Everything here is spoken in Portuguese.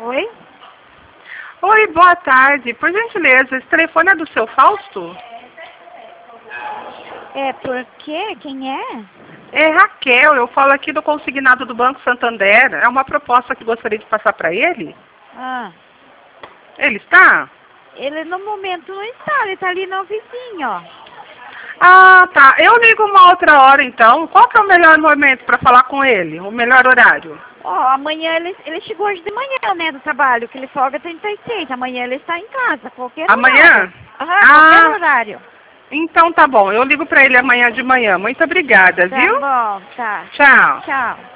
Oi? Oi, boa tarde. Por gentileza, esse telefone é do seu Fausto? É, por quê? Quem é? É Raquel, eu falo aqui do consignado do Banco Santander. É uma proposta que gostaria de passar para ele. Ah, Ele está? ele no momento não está, ele está ali no vizinho, ó. Ah, tá. Eu ligo uma outra hora então. Qual que é o melhor momento para falar com ele? O melhor horário? Ó, amanhã ele chegou hoje de manhã, né, do trabalho, que ele folga 36. Amanhã ele está em casa, qualquer horário. Amanhã? Aham, qualquer Ah, horário. então tá bom. Eu ligo para ele amanhã de manhã. Muito obrigada, Tá viu? bom, tá. Tchau. Tchau.